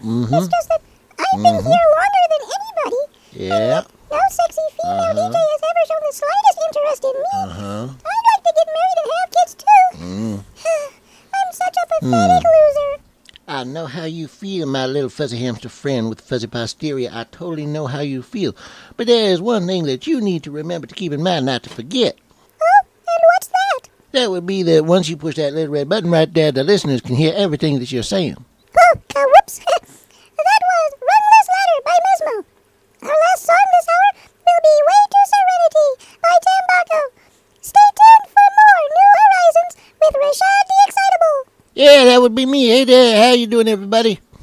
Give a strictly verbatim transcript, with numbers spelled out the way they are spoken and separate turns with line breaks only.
Mm-hmm.
It's just that I've been
Mm-hmm.
here longer than anybody.
Yeah.
No sexy female
Uh-huh.
D J has ever shown the slightest interest in me.
Uh-huh.
I'd like to get married and have kids too.
Mm.
I'm such a pathetic loser.
I know how you feel, my little fuzzy hamster friend with fuzzy posterior. I totally know how you feel. But there is one thing that you need to remember to keep in mind, not to forget.
Oh, and what's that?
That would be that once you push that little red button right there, the listeners can hear everything that you're saying.
Oh, uh, whoops. That was Runless Ladder by Mesmo. Our last song this hour will be Way to Serenity by Tambaco. Stay tuned for more New Horizons with Rashad the Excitable.
Yeah, that would be me. Hey there, how you doing, everybody?